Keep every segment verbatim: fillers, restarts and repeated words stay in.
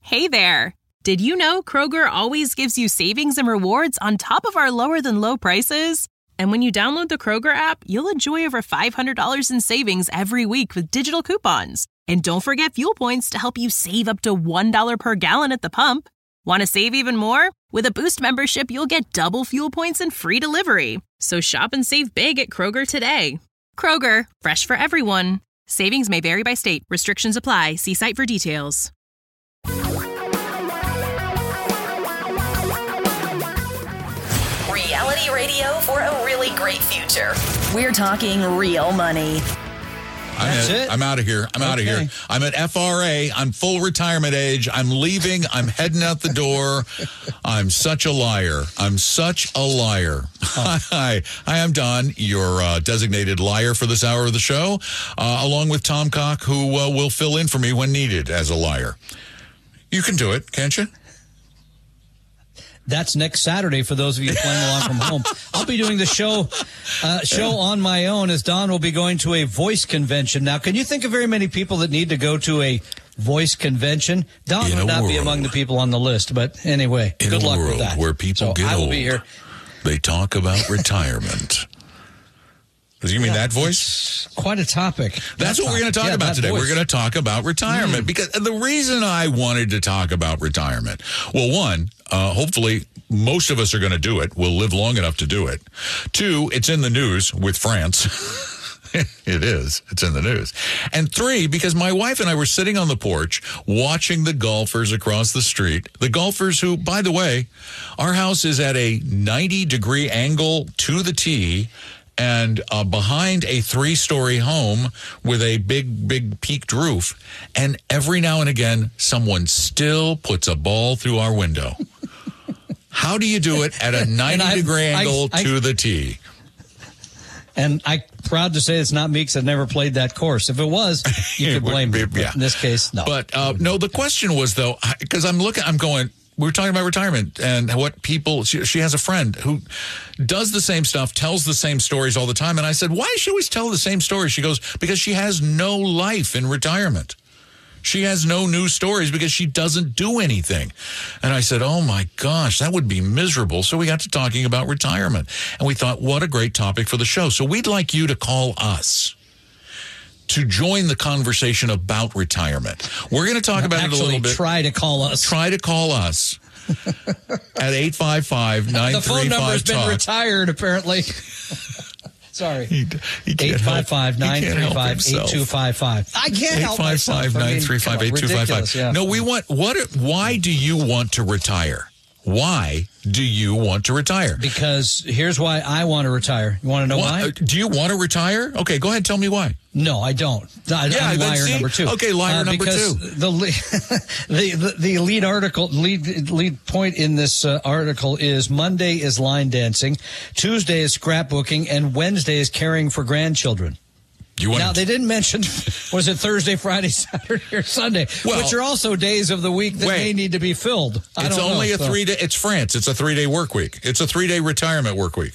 Hey there! Did you know Kroger always gives you savings and rewards on top of our lower-than-low prices? And when you download the Kroger app, you'll enjoy over five hundred dollars in savings every week with digital coupons. And don't forget fuel points to help you save up to one dollar per gallon at the pump. Want to save even more? With a Boost membership, you'll get double fuel points and free delivery. So shop and save big at Kroger today. Kroger, fresh for everyone. Savings may vary by state. Restrictions apply. See site for details. Reality radio for a really great future. We're talking real money. I'm, That's at, it? I'm out of here. I'm out of Okay. here. I'm at F R A. I'm full retirement age. I'm leaving. I'm heading out the door. I'm such a liar. I'm such a liar. Oh. Hi. Hi, I'm Don, your uh, designated liar for this hour of the show, uh, along with Tom Cock, who uh, will fill in for me when needed as a liar. You can do it, can't you? That's next Saturday for those of you playing along from home. I'll be doing the show uh, show on my own as Don will be going to a voice convention. Now, can you think of very many people that need to go to a voice convention? Don In would a not be world- among the people on the list, but anyway, In good a luck world with that. where people so get I will old, be here. they talk about retirement. Do you mean that voice? Quite a topic. That's That what we're going to topic. talk Yeah, about that today. voice. We're going to talk about retirement Mm. because the reason I wanted to talk about retirement, well, one, uh, hopefully most of us are going to do it. We'll live long enough to do it. Two, it's in the news with France. It is. It's in the news. And three, because my wife and I were sitting on the porch watching the golfers across the street. The golfers who, by the way, our house is at a ninety degree angle to the tee and uh, behind a three-story home with a big, big peaked roof. And every now and again, someone still puts a ball through our window. How do you do it at a ninety degree angle I, I, to the tee? And I'm proud to say it's not me because I've never played that course. If it was, you could blame me. But Yeah. in this case, no. But uh, no, the question was, though, because I'm looking, I'm going, we were talking about retirement and what people, she, she has a friend who does the same stuff, tells the same stories all the time. And I said, why does she always tell the same story? She goes, because she has no life in retirement. She has no new stories because she doesn't do anything. And I said, oh, my gosh, that would be miserable. So we got to talking about retirement. And we thought, what a great topic for the show. So we'd like you to call us to join the conversation about retirement. We're going to talk about Actually, it a little bit. try to call us. Try to call us at eight five five, nine The phone three number has five, been talk. retired, apparently. Sorry. He, he can't eight five five, help- nine he can't three help five, himself. eight two five five. I can't help myself. eight five five, I mean, nine three five, eight two five five. ridiculous, yeah. No, we want, what, why do you want to retire? Why do you want to retire? Because here's why I want to retire. You want to know Why- why? Do you want to retire? Okay, go ahead. Tell me why. No, I don't. I, Yeah, I'm then liar see? number two. Okay, liar number because two. The, le- the the the lead article, lead lead point in this uh, article is Monday is line dancing, Tuesday is scrapbooking, and Wednesday is caring for grandchildren. You want Now, to, they didn't mention, was it Thursday, Friday, Saturday, or Sunday, Well- which are also days of the week that Wait. may need to be filled. I it's don't only know, a so. three day, it's France. It's a three day work week. It's a three day retirement work week.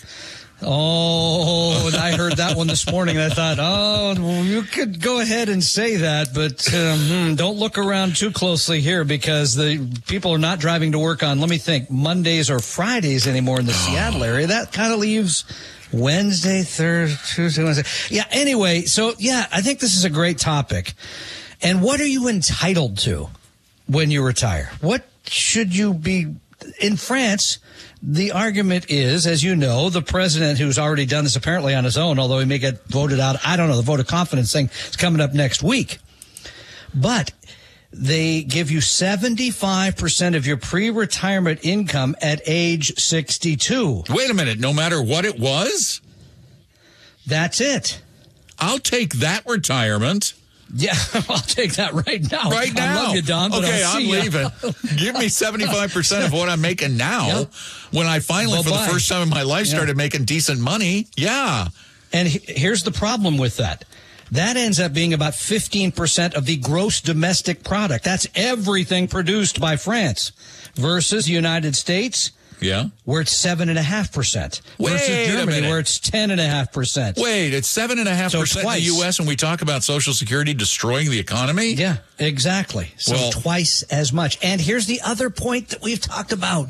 Oh, and I heard that one this morning, and I thought, oh, well, you could go ahead and say that, but um, hmm, don't look around too closely here because the people are not driving to work on, let me think, Mondays or Fridays anymore in the Seattle area. That kind of leaves Wednesday, Thursday, Tuesday, Wednesday. Yeah, anyway, so, yeah, I think this is a great topic. And what are you entitled to when you retire? What should you be in France? The argument is, as you know, the president, who's already done this apparently on his own, although he may get voted out, I don't know, the vote of confidence thing is coming up next week. But they give you seventy-five percent of your pre-retirement income at age sixty-two. Wait a minute. No matter what it was, That's it. I'll take that retirement. Yeah, I'll take that right now. Right now. I love you, Don, but okay, I'll I'm see ya. leaving. Give me seventy-five percent of what I'm making now. Yep. When I finally, for Bye-bye. the first time in my life, Yeah. started making decent money. Yeah. And he- here's the problem with that. That ends up being about fifteen percent of the gross domestic product. That's everything produced by France versus the United States. Yeah. where it's seven point five percent. Wait versus a Germany, minute. where it's ten point five percent. Wait, it's seven point five percent So in the twice. U S and we talk about Social Security destroying the economy? Yeah, exactly. So Well- twice as much. And here's the other point that we've talked about.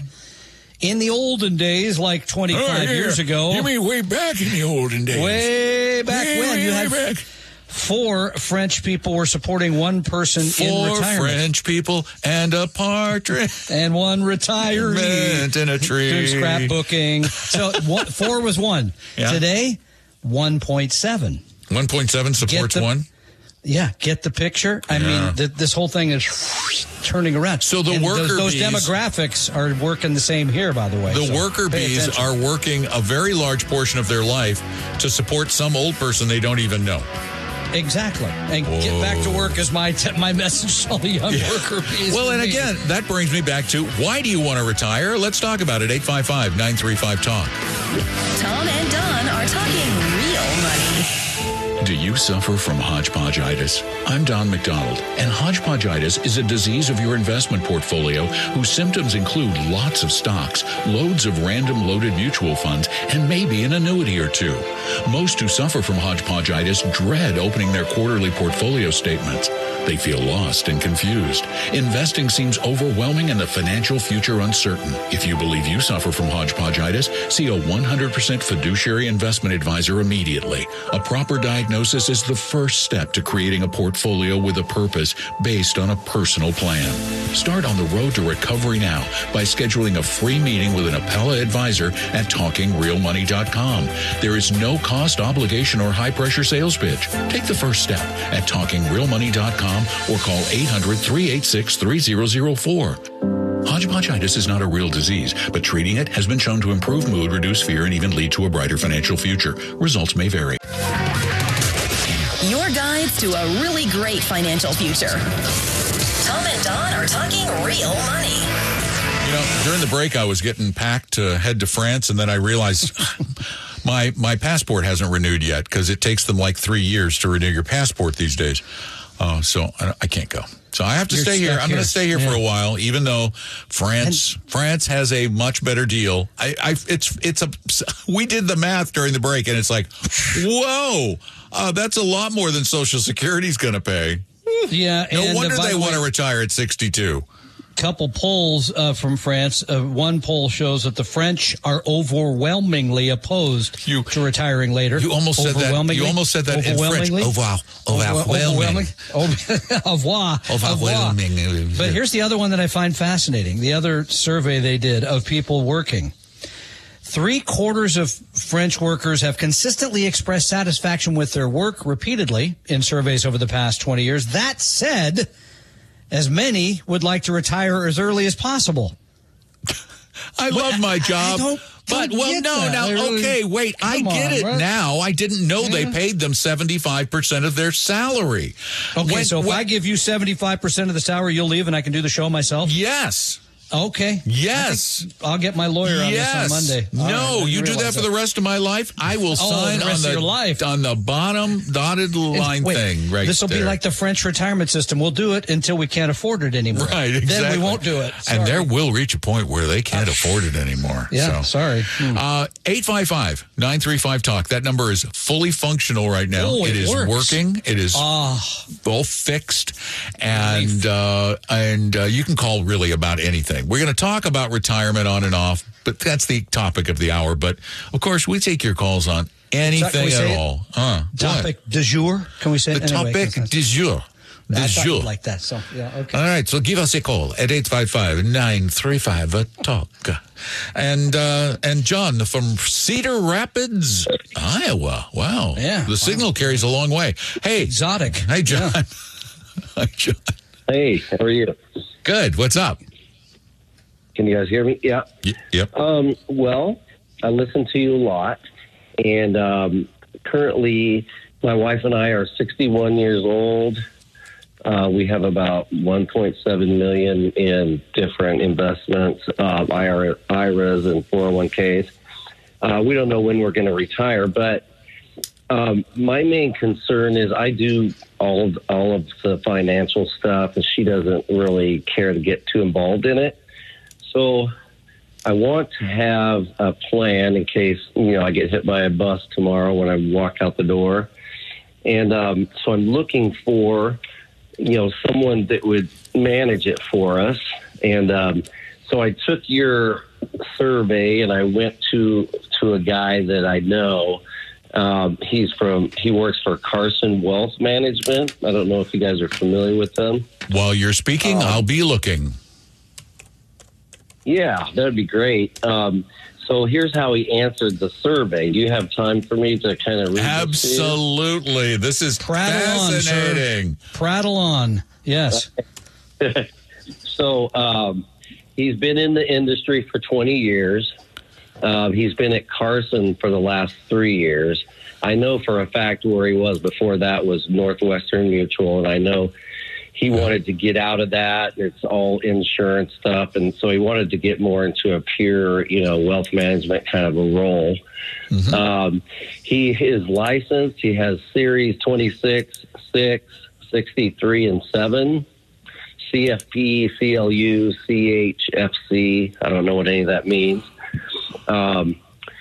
In the olden days, like twenty-five Oh, yeah. years ago. You mean way back in the olden days? Way back Way, when way, you way had back. four French people were supporting one person in Four retirement. French people and a partridge And one retiree in a tree. doing scrapbooking. So one, four was one. Yeah. Today, one point seven. one point seven supports Get the- one. Yeah, get the picture. I Yeah. mean, th- this whole thing is turning around. So the And worker those, those bees- demographics are working the same here, by the way. The So worker pay bees attention. are working a very large portion of their life to support some old person they don't even know. Exactly. And get back to work is my t- my message to all the young worker bees. Well, for and me. again, that brings me back to why do you want to retire? Let's talk about it. eight five five, nine three five, talk. Tom and Don are talking real money. Do you suffer from hodgepodgeitis? I'm Don McDonald, and hodgepodgeitis is a disease of your investment portfolio whose symptoms include lots of stocks, loads of random loaded mutual funds, and maybe an annuity or two. Most who suffer from hodgepodgeitis dread opening their quarterly portfolio statements. They feel lost and confused. Investing seems overwhelming and the financial future uncertain. If you believe you suffer from hodgepodgeitis, see a one hundred percent fiduciary investment advisor immediately. A proper diagnosis is the first step to creating a portfolio with a purpose based on a personal plan. Start on the road to recovery now by scheduling a free meeting with an Appella advisor at talking real money dot com. There is no cost, obligation, or high-pressure sales pitch. Take the first step at talking real money dot com or call eight hundred, three eight six, three zero zero four. Hodgepodgeitis is not a real disease, but treating it has been shown to improve mood, reduce fear, and even lead to a brighter financial future. Results may vary. Your guides to a really great financial future. Tom and Don are talking real money. You know, during the break, I was getting packed to head to France, and then I realized my my passport hasn't renewed yet because it takes them like three years to renew your passport these days. Uh, so I, I can't go. So I have to You're stay here. stuck I'm going to here. stay here Yeah. for a while, even though France France has a much better deal. I, I it's it's a we did the math during the break, and it's like, whoa, uh, that's a lot more than Social Security's going to pay. Yeah, No and wonder uh, by they the want way, to retire at sixty-two. couple polls uh, from France. Uh, one poll shows that the French are overwhelmingly opposed You- to retiring later. You almost said that. Overwhelmingly? You almost said that in French. Overwhelmingly? Au revoir. Overwhelming. Au revoir. Au revoir. Overwhelming. But here's the other one that I find fascinating. The other survey they did of people working. Three quarters of French workers have consistently expressed satisfaction with their work repeatedly in surveys over the past twenty years. That said, as many would like to retire as early as possible. I love my I- I job. don't- But, don't well, get no, that. now, I really- okay, wait. I Come get on, it right? now. I didn't know they paid them seventy-five percent of their salary. Okay, When- so if when- I give you seventy-five percent of the salary, you'll leave and I can do the show myself? Yes. Okay. Yes. I'll get my lawyer on Yes. this on Monday. All right, I No, didn't you do that realize for the rest of my life. I will Oh, sign the rest on of the your life. on the bottom dotted line Wait, thing right This will be there. like the French retirement system. We'll do it until we can't afford it anymore. Right, exactly. Then we won't do it. And Sorry. there will reach a point where they can't afford it anymore. Yeah, So. sorry. Hmm. Uh, eight five five, nine three five, talk. That number is fully functional right now. Oh, it is works. working. It is Ah. all fixed. And uh, and uh, you can call really about anything. We're going to talk about retirement on and off, but that's the topic of the hour. But, of course, we take your calls on anything we at say it? all. Huh? Topic du jour. Can we say What? it The anyway? topic du jour. Du I thought jour. you like that. So, yeah, okay. All right, so give us a call at eight five five, nine three five, talk. And uh, and John from Cedar Rapids, Iowa. Wow. Yeah, The wow. signal carries a long way. Hey. Exotic. Hey, John. Yeah. Hi, John. Hey, how are you? Good. What's up? Can you guys hear me? Yeah. Y- yep. Um, well, I listen to you a lot, and um, currently my wife and I are sixty-one years old. Uh, we have about one point seven million dollars in different investments, uh, I R As and four oh one Ks. Uh, we don't know when we're going to retire, but um, my main concern is I do all of, all of the financial stuff, and she doesn't really care to get too involved in it. So I want to have a plan in case, you know, I get hit by a bus tomorrow when I walk out the door. And um, so I'm looking for, you know, someone that would manage it for us. And um, so I took your survey and I went to to a guy that I know. Um, he's from, he works for Carson Wealth Management. I don't know if you guys are familiar with them. While you're speaking, um, I'll be looking. Yeah, that'd be great. Um, so here's how he answered the survey. Do you have time for me to kind of read Absolutely. This, this is Prattle fascinating. On, Prattle on. Yes. So um, he's been in the industry for twenty years. Um, he's been at Carson for the last three years. I know for a fact where he was before that was Northwestern Mutual, and I know he wanted to get out of that. It's all insurance stuff, and so he wanted to get more into a pure, you know, wealth management kind of a role. Mm-hmm. Um, he is licensed. He has Series twenty-six, six, sixty-three, and seven. C F P, C L U, C H F C. I don't know what any of that means. Um,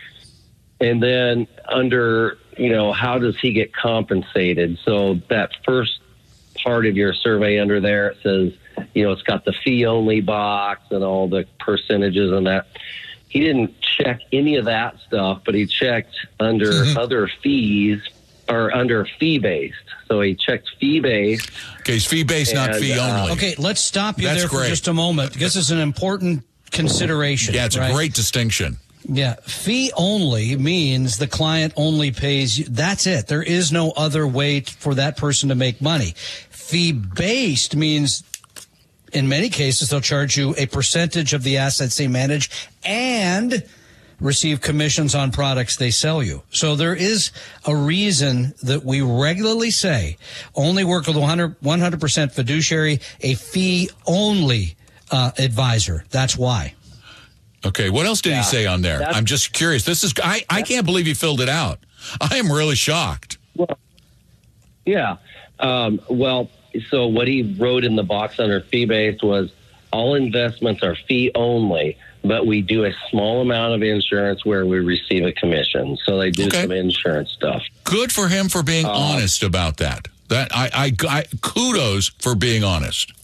and then under, you know, how does he get compensated? So that first part of your survey under there, it says, you know, it's got the fee only box and all the percentages and that. He didn't check any of that stuff, but he checked under mm-hmm. other fees or under fee based. So he checked fee based. Okay, it's fee based, not fee only. Uh, okay, let's stop you That's there great. for just a moment. This is an important consideration. Yeah, it's right? a great distinction. Yeah, fee only means the client only pays you. That's it. There is no other way t- for that person to make money. Fee based means in many cases they'll charge you a percentage of the assets they manage and receive commissions on products they sell you. So there is a reason that we regularly say only work with one hundred percent fiduciary, a fee only uh, advisor. That's why. Okay, what else did yeah, he say on there? I'm just curious. This is I, I can't believe he filled it out. I am really shocked. Well, yeah. Um, well, so what he wrote in the box under fee-based was all investments are fee only, but we do a small amount of insurance where we receive a commission. So they do okay. some insurance stuff. Good for him for being uh, honest about that. That I, I, I kudos for being honest.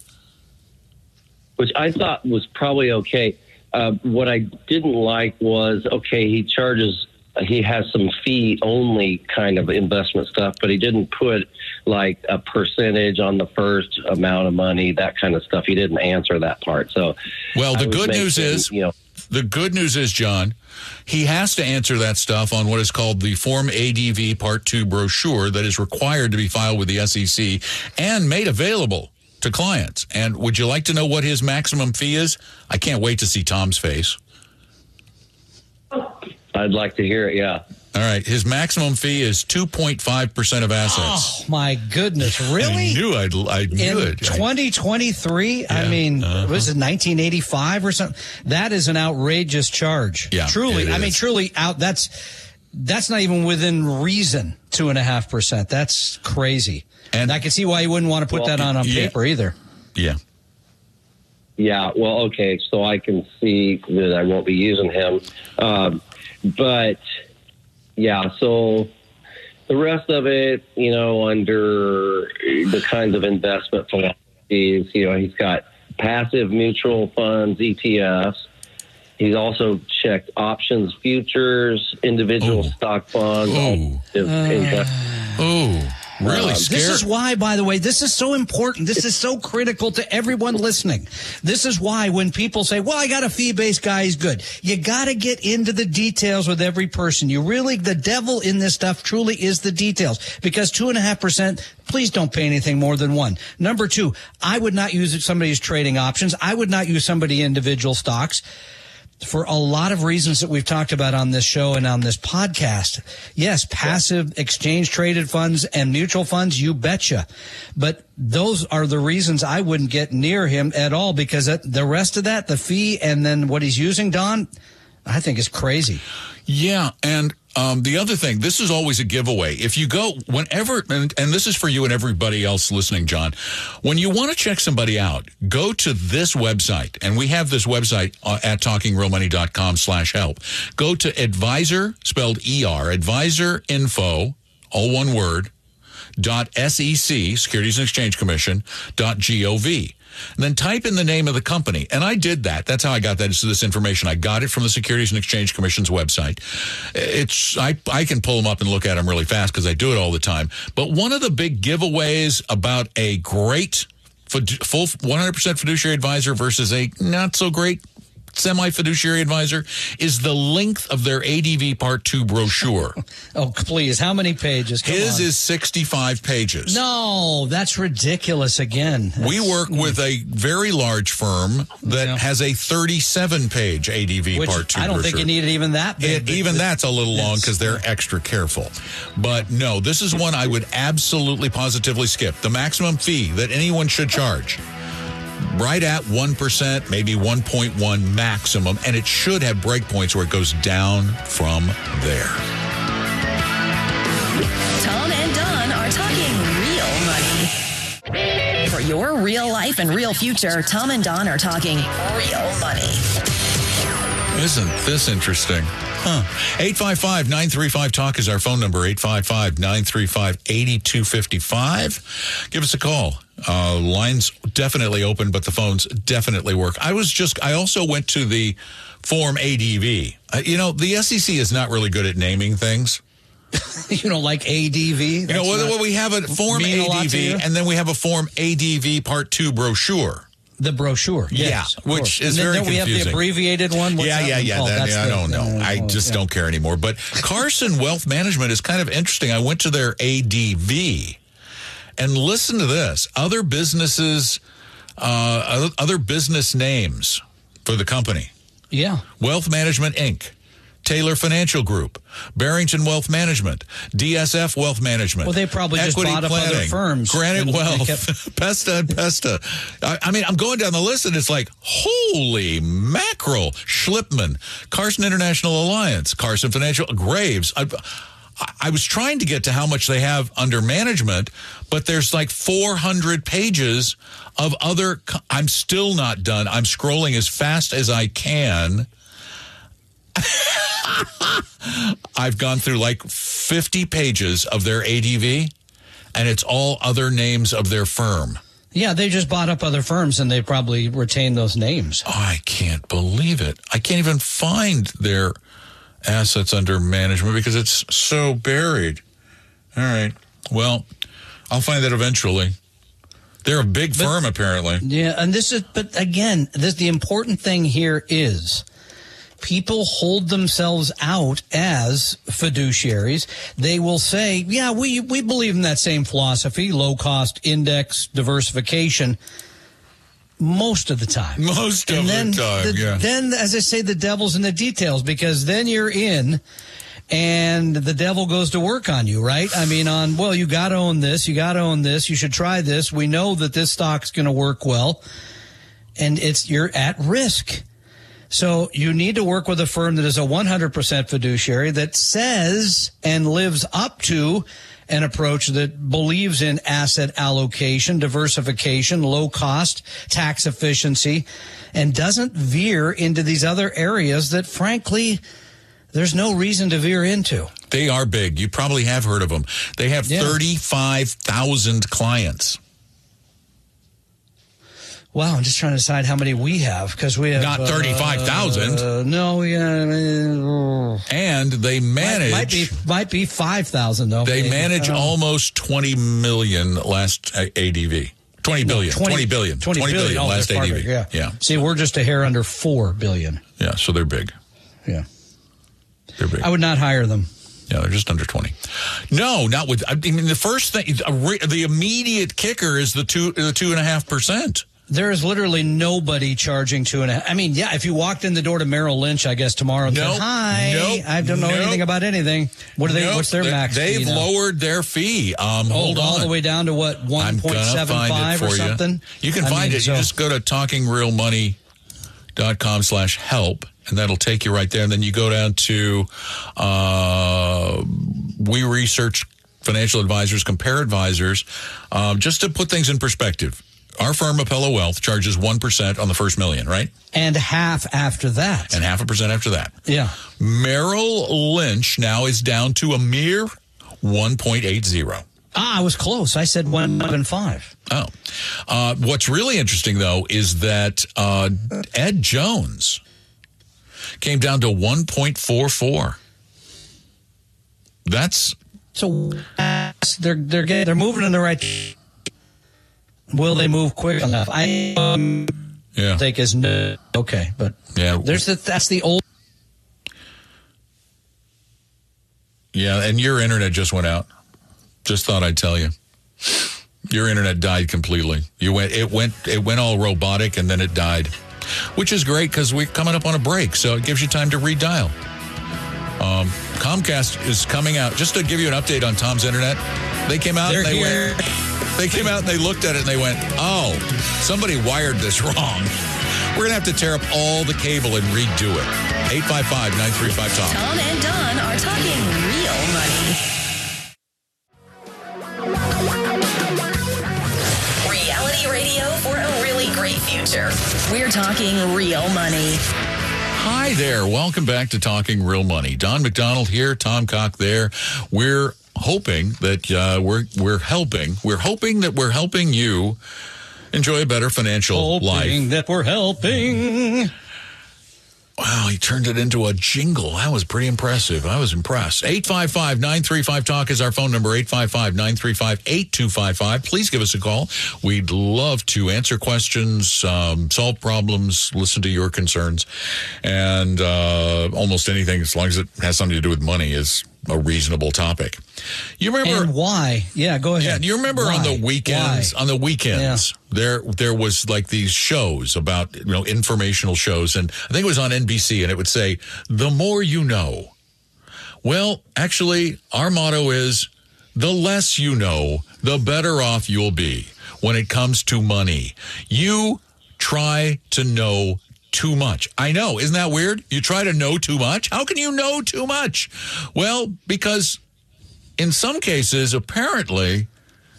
Which I thought was probably okay. Uh, what I didn't like was, okay, he charges, he has some fee-only kind of investment stuff, but he didn't put like a percentage on the first amount of money, that kind of stuff. He didn't answer that part. So, well, the good news is, you know, the good news is, John, he has to answer that stuff on what is called the Form A D V Part two brochure that is required to be filed with the S E C and made available to clients. And would you like to know what his maximum fee is? I can't wait to see Tom's face. I'd like to hear it, yeah. All right. His maximum fee is two point five percent of assets. Oh, my goodness. Really? I knew I'd, I knew In it. twenty twenty-three? Yeah, I mean, uh-huh. was it nineteen eighty-five or something? That is an outrageous charge. Yeah, truly. I mean, truly out. That's, that's not even within reason, two and a half percent. That's crazy. And I can see why you wouldn't want to put well, that on on yeah. paper either. Yeah. Yeah. Well, okay. So I can see that I won't be using him. Um, but yeah, so the rest of it, you know, under the kinds of investment philosophies, you know, he's got passive mutual funds, E T Fs. He's also checked options, futures, individual Ooh. stock funds. Ooh. Uh, oh. Really uh, scary. This is why, by the way, this is so important. This is so critical to everyone listening. This is why when people say, well, I got a fee-based guy, he's good. You got to get into the details with every person. You really, the devil in this stuff truly is the details. Because two and a half percent, please don't pay anything more than one. Number two, I would not use somebody who's trading options. I would not use somebody individual stocks. For a lot of reasons that we've talked about on this show and on this podcast. Yes, passive exchange traded funds and mutual funds, you betcha. But those are the reasons I wouldn't get near him at all, because the rest of that, the fee and then what he's using, Don, I think is crazy. Yeah, and Um, the other thing, this is always a giveaway. If you go, whenever, and, and this is for you and everybody else listening, John, when you want to check somebody out, go to this website. And we have this website uh, at talkingrealmoney.com slash help. Go to advisor, spelled E R, advisor info, all one word, dot SEC, Securities and Exchange Commission, dot gov. And then type in the name of the company. And I did that. That's how I got that, this information. I got it from the Securities and Exchange Commission's website. It's I, I can pull them up and look at them really fast because I do it all the time. But one of the big giveaways about a great full one hundred percent fiduciary advisor versus a not so great semi-fiduciary advisor is the length of their A D V Part two brochure. Oh, please. How many pages? Come His on. is sixty-five pages. No, that's ridiculous again. That's, we work with a very large firm that yeah. has a thirty-seven page A D V Which Part two I don't brochure. think you need it even that big. It, even but, that's a little long because they're extra careful. But no, this is one I would absolutely positively skip. The maximum fee that anyone should charge. Right at one percent, maybe one point one maximum, and it should have breakpoints where it goes down from there. Tom and Don are talking real money. For your real life and real future, Tom and Don are talking real money. Isn't this interesting? Huh. eight five five, nine three five, talk is our phone number, eight five five, nine three five, eight two five five. Give us a call. Uh, lines definitely open, but the phones definitely work. I was just, I also went to the Form A D V. Uh, you know, the S E C is not really good at naming things. You know, like A D V? You know, well, we have a Form mean a lot A D to V, you? and then we have a Form A D V Part two brochure. The brochure, yes, yeah, which course. is and then, very then we confusing. have the abbreviated one. What's yeah, that yeah, one yeah. called? That, That's yeah I the- don't know. uh, I just yeah. don't care anymore. But Carson Wealth Management is kind of interesting. I went to their A D V, and listen to this: other businesses, uh, other business names for the company: Yeah. Wealth Management Incorporated, Taylor Financial Group, Barrington Wealth Management, D S F Wealth Management. Well, they probably just Equity bought up other Planning, firms Granite and they Wealth, kept- Pesta and Pesta. I, I mean, I'm going down the list and it's like, holy mackerel. Schlipman, Carson International Alliance, Carson Financial, Graves. I, I was trying to get to how much they have under management, but there's like four hundred pages of other. I'm still not done. I'm scrolling as fast as I can. I've gone through like fifty pages of their A D V, and it's all other names of their firm. Yeah, they just bought up other firms, and they probably retain those names. Oh, I can't believe it. I can't even find their assets under management because it's so buried. All right. Well, I'll find that eventually. They're a big But- firm, apparently. Yeah, and this is, but again, this, the important thing here is people hold themselves out as fiduciaries. They will say, yeah, we, we believe in that same philosophy, low cost index diversification, most of the time. Most of and then the time, the, yeah. Then, as I say, the devil's in the details, because then you're in and the devil goes to work on you, right? I mean, on, well, you got to own this, you got to own this, you should try this. We know that this stock's going to work well, and it's you're at risk. So you need to work with a firm that is a one hundred percent fiduciary that says and lives up to an approach that believes in asset allocation, diversification, low cost, tax efficiency, and doesn't veer into these other areas that, frankly, there's no reason to veer into. They are big. You probably have heard of them. They have Yeah. thirty-five thousand clients. Wow, I'm just trying to decide how many we have, because we have Not thirty-five thousand. Uh, no, yeah, uh, And they manage. might, might be might be five thousand though. They maybe. manage I don't know. almost twenty million last A D V. twenty billion. No, twenty billion. twenty billion. Oh, last they're A D far V. bigger, yeah. Yeah. See, we're just a hair under four billion. Yeah, so they're big. Yeah. They're big. I would not hire them. Yeah, they're just under twenty. No, not with. I mean, the first thing, the immediate kicker is the two, the two and a half percent. There is literally nobody charging two and a half. I mean, yeah, if you walked in the door to Merrill Lynch, I guess tomorrow and Nope. said, hi, Nope. I don't know Nope. anything about anything. What are they? Nope, What's their they- max They've fee now? lowered their fee. Um, Oh, hold all on. the way down to what, I'm one point gonna seven find five it or for something? you. You can I find mean, it. so- You just go to talking real money dot com slash help, and that'll take you right there. And then you go down to uh, We Research Financial Advisors, Compare Advisors, um, just to put things in perspective. Our firm, Apello Wealth, charges one percent on the first million, right? And half after that. And half a percent after that. Yeah. Merrill Lynch now is down to a mere one point eight zero. Ah, I was close. I said one and five. Oh. Uh, what's really interesting, though, is that uh, Ed Jones came down to one point four four. That's... So they're, they're, getting, they're moving in the right... Will they move quick enough? I um, yeah. think is no. Okay, but yeah, there's the, that's the old. Yeah, and your internet just went out. Just thought I'd tell you. Your internet died completely. You went it went it went all robotic and then it died. Which is great because we're coming up on a break, so it gives you time to redial. Um, Comcast is coming out. Just to give you an update on Tom's internet, they came out They're and they here. went They came out and they looked at it and they went, oh, somebody wired this wrong. We're going to have to tear up all the cable and redo it. eight five five, nine three five, T O M. Tom and Don are talking real money. Reality radio for a really great future. We're talking real money. Hi there. Welcome back to Talking Real Money. Don McDonald here, Tom Cock there. We're hoping that uh, we're we're helping. We're hoping that we're helping you enjoy a better financial hoping life. Hoping that we're helping. Wow, he turned it into a jingle. That was pretty impressive. I was impressed. eight five five, nine three five, talk is our phone number, eight five five, nine three five, eight two five five. Please give us a call. We'd love to answer questions, um, solve problems, listen to your concerns, and uh, almost anything, as long as it has something to do with money, is a reasonable topic. You remember and why? Yeah, go ahead. Yeah, do you remember why? on the weekends? Why? On the weekends, yeah. there there was like these shows about, you know, informational shows, and I think it was on N B C, and it would say, "The more you know." Well, actually, our motto is, "The less you know, the better off you'll be when it comes to money." You try to know too much. I know. Isn't that weird? You try to know too much? How can you know too much? Well, because in some cases, apparently,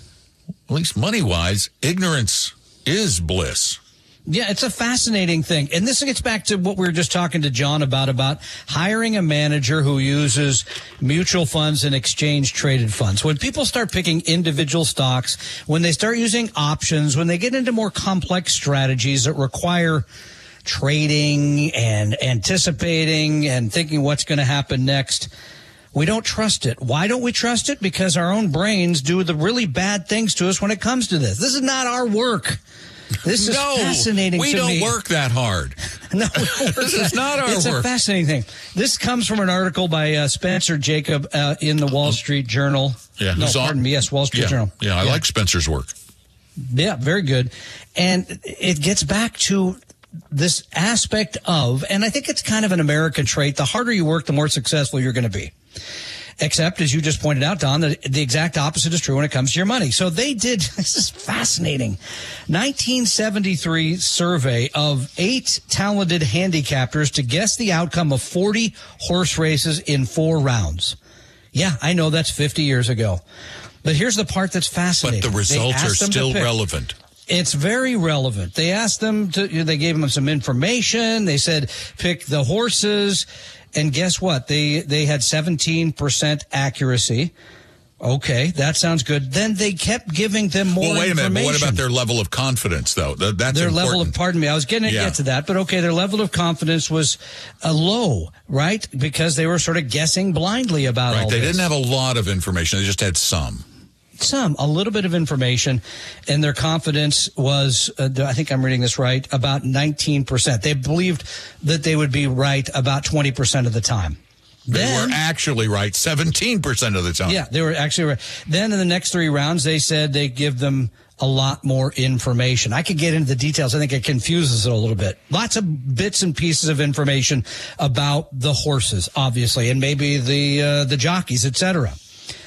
at least money-wise, ignorance is bliss. Yeah, it's a fascinating thing. And this gets back to what we were just talking to John about, about hiring a manager who uses mutual funds and exchange-traded funds. When people start picking individual stocks, when they start using options, when they get into more complex strategies that require trading and anticipating and thinking what's going to happen next, we don't trust it. Why don't we trust it? Because our own brains do the really bad things to us when it comes to this. This is not our work. This is no, fascinating we to don't me. work that hard. No, we don't work This is not our it's work. It's a fascinating thing. This comes from an article by uh, Spencer Jacob uh, in the Wall Street Journal. Yeah, no, who's on- pardon me. Yes, Wall Street yeah, Journal. Yeah, I yeah. like Spencer's work. Yeah, very good. And it gets back to this aspect of, and I think it's kind of an American trait, the harder you work, the more successful you're going to be. Except, as you just pointed out, Don, the, the exact opposite is true when it comes to your money. So they did, this is fascinating, nineteen seventy-three survey of eight talented handicappers to guess the outcome of forty horse races in four rounds. Yeah, I know that's fifty years ago. But here's the part that's fascinating. But the results are still pick. relevant. It's very relevant. They asked them to, they gave them some information. They said, pick the horses. And guess what? They, they had seventeen percent accuracy. Okay, that sounds good. Then they kept giving them more Well, wait a minute. But what information. about their level of confidence, though? That, that's Their important. level of, pardon me, I was getting to Yeah. get to that, but okay, their level of confidence was uh, low, right? Because they were sort of guessing blindly about Right. all They this. didn't have a lot of information. They just had some. Some, a little bit of information, and their confidence was, uh, I think I'm reading this right, about nineteen percent. They believed that they would be right about twenty percent of the time. They Then- were actually right seventeen percent of the time. Yeah, they were actually right. Then in the next three rounds, they said they give them a lot more information. I could get into the details. I think it confuses it a little bit. Lots of bits and pieces of information about the horses, obviously, and maybe the uh, the jockeys, et cetera.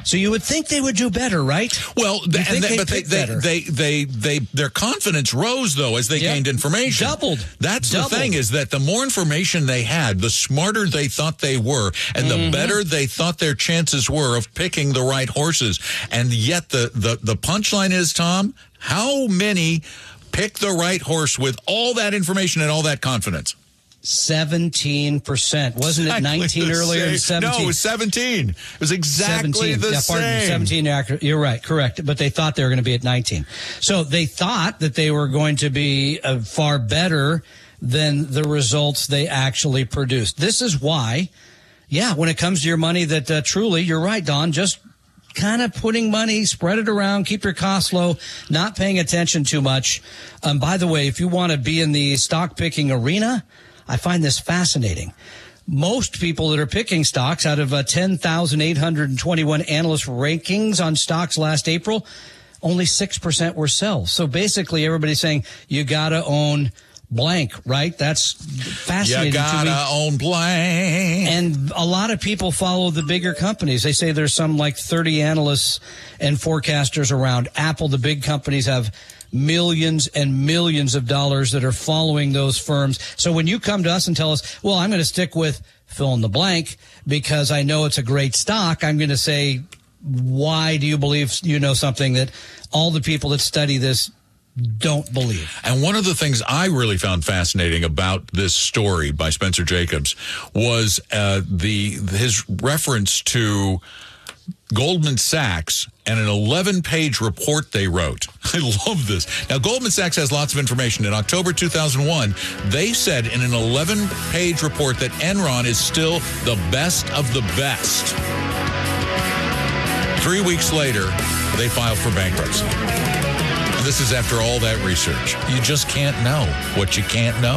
So you would think they would do better, right? Well, You th- think and they, they'd but they, pick they, better. they, they, they, their confidence rose though as they Yep. gained information. Doubled. That's Doubled. the thing, is that the more information they had, the smarter they thought they were, and the Mm-hmm. better they thought their chances were of picking the right horses. And yet, the the the punchline is, Tom, how many pick the right horse with all that information and all that confidence? seventeen percent. Wasn't it nineteen Exactly the earlier and same. seventeen? No, it was seventeen. It was exactly seventeen. the yeah, pardon me, same. seventeen. accurate. You're right, correct. But they thought they were going to be at nineteen. So they thought that they were going to be uh, far better than the results they actually produced. This is why, yeah, when it comes to your money, that uh, truly, you're right, Don, just kind of putting money, spread it around, keep your costs low, not paying attention too much. Um, by the way, if you want to be in the stock picking arena, I find this fascinating. Most people that are picking stocks, out of uh, ten thousand eight hundred twenty-one analyst rankings on stocks last April, only six percent were sells. So basically everybody's saying you got to own blank, right? That's fascinating You to me. gotta own blank. And a lot of people follow the bigger companies. They say there's some like thirty analysts and forecasters around. Apple, the big companies, have millions and millions of dollars that are following those firms. So when you come to us and tell us, well, I'm going to stick with fill in the blank because I know it's a great stock, I'm going to say, why do you believe you know something that all the people that study this don't believe? And one of the things I really found fascinating about this story by Spencer Jacobs was uh, the his reference to Goldman Sachs and an eleven-page report they wrote. I love this. Now, Goldman Sachs has lots of information. In October two thousand one, they said in an eleven-page report that Enron is still the best of the best. Three weeks later, they filed for bankruptcy. And this is after all that research. You just can't know what you can't know.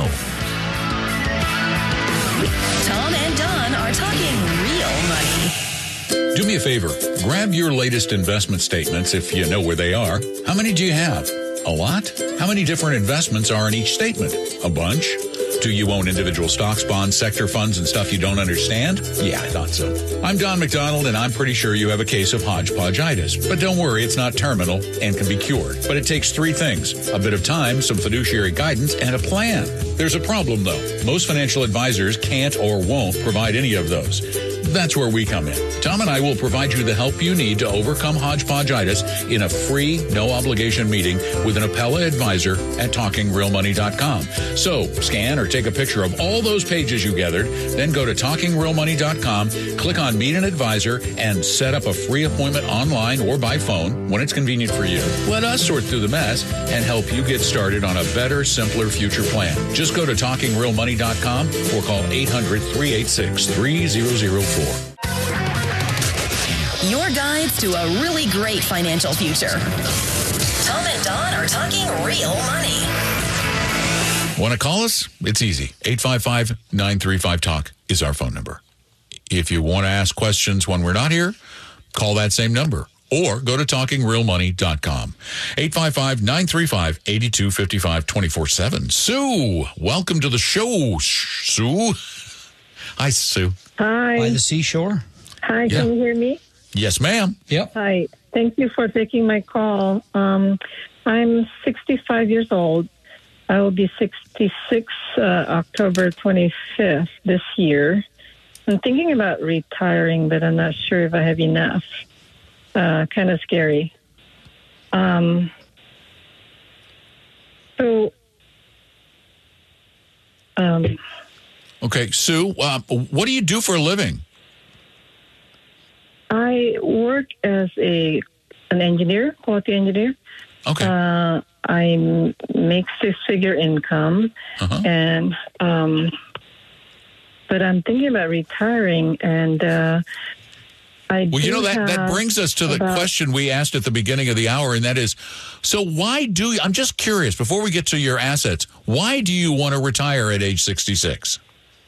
Tom and Don are talking real money. Do me a favor. Grab your latest investment statements if you know where they are. How many do you have? A lot? How many different investments are in each statement? A bunch? Do you own individual stocks, bonds, sector funds, and stuff you don't understand? Yeah, I thought so. I'm Don McDonald, and I'm pretty sure you have a case of hodgepodgeitis. But don't worry, it's not terminal and can be cured. But it takes three things: a bit of time, some fiduciary guidance, and a plan. There's a problem, though. Most financial advisors can't or won't provide any of those. That's where we come in. Tom and I will provide you the help you need to overcome hodgepodgeitis in a free, no-obligation meeting with an Appella advisor at talking real money dot com. So, scan or take a picture of all those pages you gathered, then go to talking real money dot com, click on Meet an Advisor, and set up a free appointment online or by phone when it's convenient for you. Let us sort through the mess and help you get started on a better, simpler future plan. Just go to talking real money dot com or call eight hundred, three eight six, three zero zero four. Your guides to a really great financial future. Tom and Don are talking real money. Want to call us? It's easy. eight five five, nine three five, talk is our phone number. If you want to ask questions when we're not here, call that same number or go to talking real money dot com. eight five five, nine three five, eight two five five, twenty-four seven. Sue, welcome to the show. Sue. Hi, Sue. Hi. By the seashore? Hi, Yeah. can you hear me? Yes, ma'am. Yep. Hi. Thank you for taking my call. Um, I'm sixty-five years old. I will be sixty-six uh, October twenty-fifth this year. I'm thinking about retiring, but I'm not sure if I have enough. Uh, kind of scary. Um, so, um, Okay, Sue, uh, what do you do for a living? I work as a an engineer, quality engineer. Okay. Uh, I make six-figure income, Uh-huh. and um, but I'm thinking about retiring, and uh, I Well, you do know, that, that have brings us to the about- question we asked at the beginning of the hour, and that is, so why do you, I'm just curious, before we get to your assets, why do you want to retire at age sixty-six?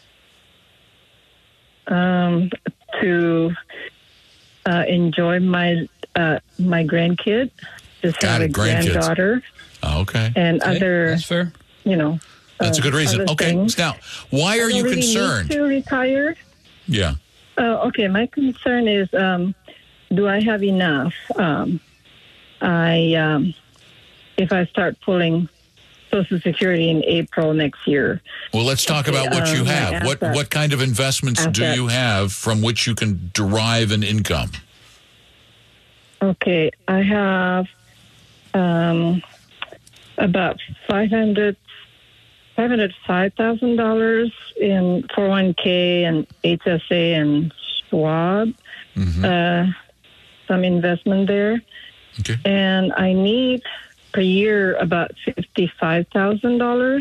um, to uh, enjoy my uh, my grandkid. Just Got have it, a grandkids. granddaughter Okay. and Okay, other, that's fair. you know. That's a good uh, reason. other Okay. things. Now, why are I you don't really concerned? need to retire. Yeah. Uh, okay, my concern is um, do I have enough? Um, I um, if I start pulling Social Security in April next year. Well, let's talk Okay, about what you um, my have. What assets. what kind of investments do Assets. you have from which you can derive an income? Okay, I have um, about five hundred. five hundred five thousand dollars in four oh one k and H S A and Schwab, Mm-hmm. uh, some investment there. Okay. And I need per year about fifty-five thousand dollars.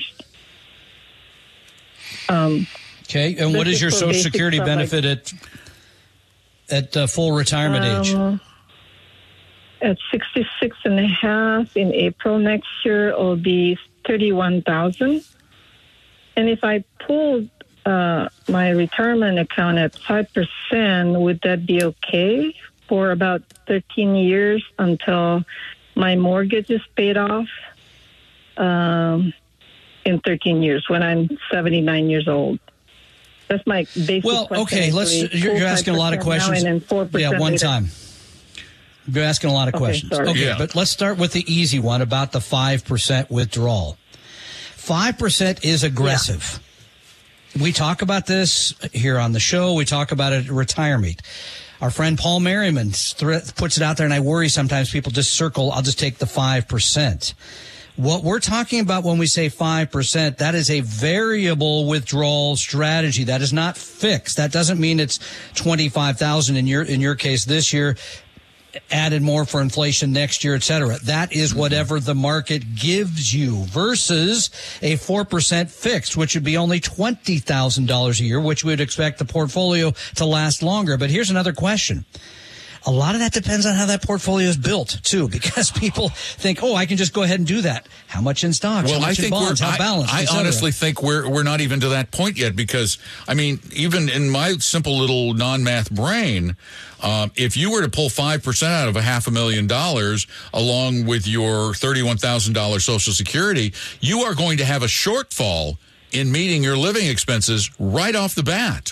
Um, Okay, and what This is your is for Social basic Security stuff like- benefit at at uh, full retirement age? um, at sixty-six and a half in April next year, it will be thirty-one thousand. And if I pulled uh, my retirement account at five percent, would that be okay for about thirteen years until my mortgage is paid off? Um, in thirteen years, when I'm seventy-nine years old. That's my basic Well, question. okay, let's. actually. You're, Full you're asking a lot of five percent questions. now and then four percent yeah, one later. time. You're asking a lot of Okay, questions. sorry. Okay, Yeah. but let's start with the easy one about the five percent withdrawal. five percent is aggressive. We talk about this here on the show. We talk about it at retirement. Our friend Paul Merriman th- puts it out there, and I worry sometimes people just circle, I'll just take the five percent. What we're talking about when we say five percent, that is a variable withdrawal strategy. That is not fixed. That doesn't mean it's twenty-five thousand in your, in your case this year, added more for inflation next year, et cetera. That is whatever the market gives you versus a four percent fixed, which would be only twenty thousand dollars a year, which we would expect the portfolio to last longer. But here's another question. A lot of that depends on how that portfolio is built, too, because people think, oh, I can just go ahead and do that. How much in stocks? Well, how I much in think bonds? we're, How I- balanced? I, et cetera. honestly think we're we're not even to that point yet because, I mean, even in my simple little non-math brain, um, if you were to pull five percent out of a half a million dollars along with your thirty-one thousand dollars Social Security, you are going to have a shortfall in meeting your living expenses right off the bat.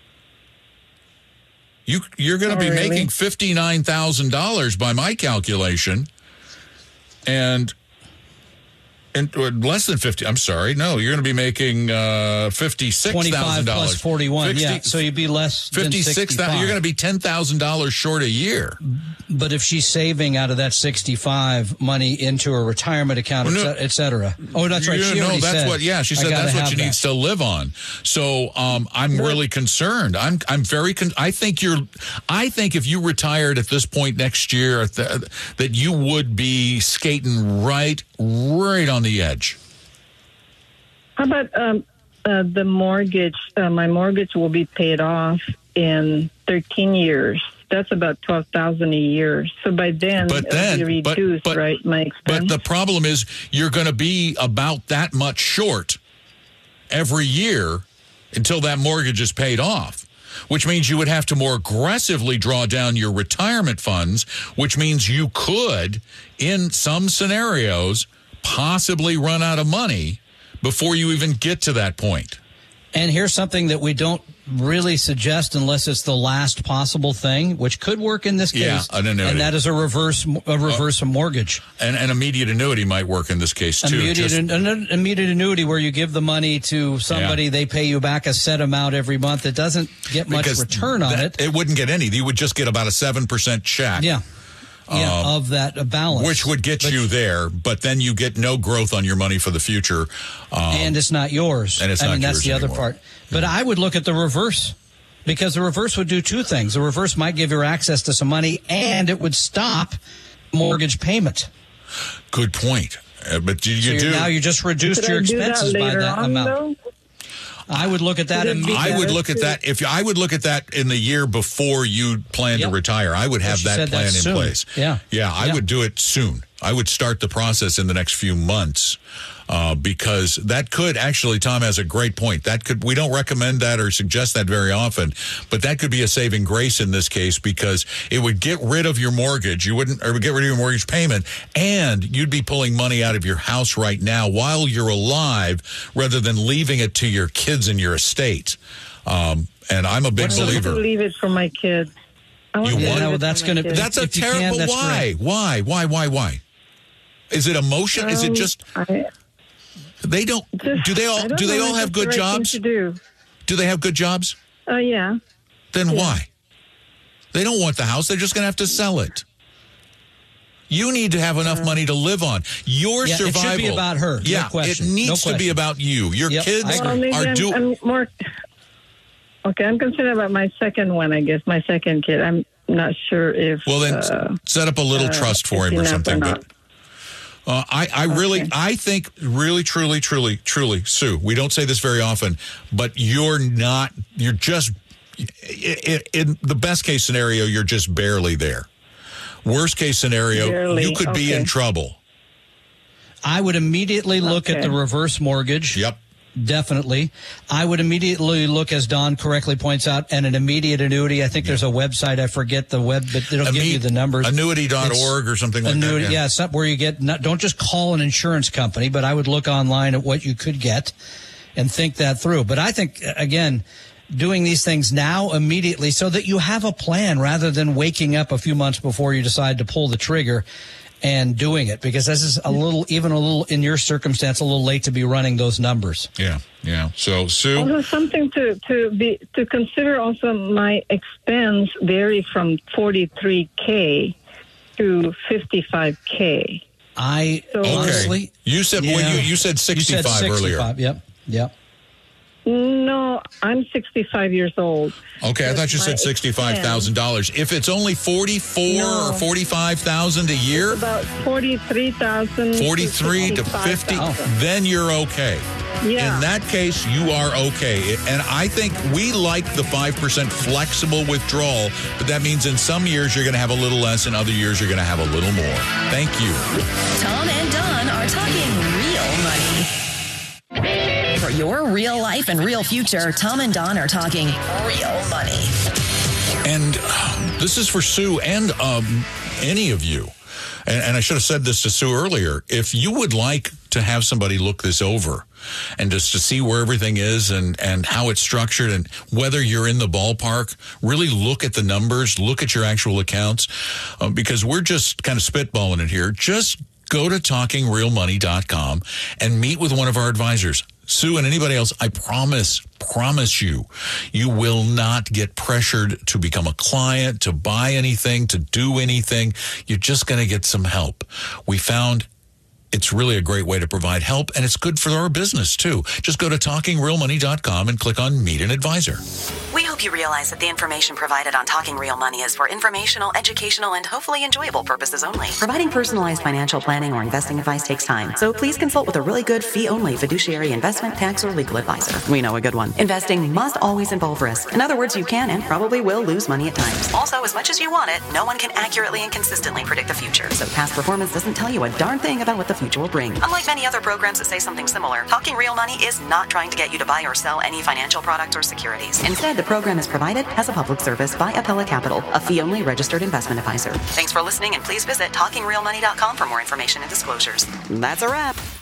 You, you're going to Oh, be really? making fifty-nine thousand dollars by my calculation, and and or less than fifty. I'm sorry, no, you're going to be making uh, fifty-six thousand twenty-five dollars plus forty-one, yeah. So you'd be less than fifty-six thousand. sixty-five. You're going to be ten thousand dollars short a year. But if she's saving out of that sixty-five money into a retirement account, Well, no. et cetera. Oh, that's right. You She know, already that's said, what. Yeah, she I said gotta that's what have she that. needs to live on. So um, I'm really concerned. I'm I'm very. Con- I think you're. I think if you retired at this point next year, th- that you would be skating right, right on the edge. How about um, uh, the mortgage? Uh, my mortgage will be paid off in thirteen years. That's about twelve thousand a year. So by then, But it'll then, be but- reduced, but- right? My expense. But the problem is you're going to be about that much short every year until that mortgage is paid off, which means you would have to more aggressively draw down your retirement funds, which means you could, in some scenarios, possibly run out of money before you even get to that point. And here's something that we don't really suggest unless it's the last possible thing, which could work in this case. Yeah, an annuity. And that is a reverse a reverse mortgage. And an immediate annuity might work in this case, too. Immediate, Just- an immediate annuity where you give the money to somebody, Yeah. they pay you back a set amount every month. It doesn't get much because return on that- it. It wouldn't get any. You would just get about a seven percent check. Yeah. Yeah, Um, of that uh, balance. Which would get But- you there, but then you get no growth on your money for the future. Um, and it's not yours. and it's I not mean, that's yours the other anymore. part. But I would look at the reverse because the reverse would do two things. The reverse might give you access to some money and it would stop mortgage payment. good point. Uh, but you, So you you're, do. Uh, now you just reduced Should your I do that expenses by later that on, amount. though? I would look at that Would it be immediately. I would better look at to- that if I would look at that in the year before you plan Yep. to retire. I would have she that said that plan in soon. place. Yeah. yeah, I Yeah. would do it soon. I would start the process in the next few months uh, because that could actually. Tom has a great point. That could we don't recommend that or suggest that very often, but that could be a saving grace in this case because it would get rid of your mortgage. You wouldn't or would get rid of your mortgage payment, and you'd be pulling money out of your house right now while you're alive, rather than leaving it to your kids in your estate. Um, and I'm a big I have to believer. leave it for my kids. I want You to want- do No, it that's for my gonna- kids. That's a If you can, terrible. that's Why? great. Why? Why? Why? Why? Why? Is it emotion? Is it Um, just I, they don't? just- Do they I all? don't Do they know all if have it's the good right thing jobs? to do. Do they have good jobs? Uh, yeah. Then why? They don't want the house. They're just going to have to sell it. You need to have enough money to live on. Your Yeah, it should survival. be about her. No Yeah, question. it needs No to be question. about you. Your Yep, kids I agree. Well, maybe are I'm, doing. I'm more. Okay, I'm concerned about my second one. I guess my second kid. I'm not sure if. Well, then uh, set up a little uh, trust for if him or enough something. not. But uh, I, I really, Okay. I think, really, truly, truly, truly, Sue. We don't say this very often, but you're not. You're just in, in the best case scenario. You're just barely there. Worst case scenario, Barely, you could be okay. in trouble. I would immediately look at Okay. the reverse mortgage. Yep. Definitely. I would immediately look, as Don correctly points out, at an immediate annuity. I think there's a website. I forget the web, but it'll give you the numbers. Annuity dot org or something like Annuity, that. yeah, something where you get, not, don't just call an insurance company, but I would look online at what you could get and think that through. But I think, again, doing these things now immediately so that you have a plan rather than waking up a few months before you decide to pull the trigger and doing it, because this is a little, even a little, in your circumstance, a little late to be running those numbers. Yeah, yeah. So, Sue, Also, something to to be to consider. Also, my expense vary from forty-three K to fifty-five K. I So- okay. honestly, You said well, yeah. you, you said You sixty-five said earlier. sixty-five. Yep, yep. No, I'm sixty-five years old. Okay, I That's thought you said my sixty-five thousand dollars. If it's only forty-four No. or forty-five thousand a year, About forty-three thousand. forty-three to fifty, then you're okay. Yeah. In that case, you are okay. And I think we like the five percent flexible withdrawal, but that means in some years you're going to have a little less, in other years you're going to have a little more. Thank you. Tom and Don are talking real money. For your real life and real future, Tom and Don are talking real money. And uh, this is for Sue and um, any of you. And, and I should have said this to Sue earlier. If you would like to have somebody look this over and just to see where everything is and, and how it's structured and whether you're in the ballpark, really look at the numbers, look at your actual accounts, uh, because we're just kind of spitballing it here. Just go to talking real money dot com and meet with one of our advisors. Sue and anybody else, I promise, promise you, you will not get pressured to become a client, to buy anything, to do anything. You're just going to get some help. We found it's really a great way to provide help, and it's good for our business, too. Just go to talking real money dot com and click on Meet an Advisor. We hope you realize that the information provided on Talking Real Money is for informational, educational, and hopefully enjoyable purposes only. Providing personalized financial planning or investing advice takes time, so please consult with a really good fee-only fiduciary investment, tax, or legal advisor. We know a good one. Investing must always involve risk. In other words, you can and probably will lose money at times. Also, as much as you want it, no one can accurately and consistently predict the future. So past performance doesn't tell you a darn thing about what the future will bring. Unlike many other programs that say something similar, Talking Real Money is not trying to get you to buy or sell any financial products or securities. Instead, the program is provided as a public service by Appella Capital, a fee-only registered investment advisor. Thanks for listening, and please visit talking real money dot com for more information and disclosures. That's a wrap.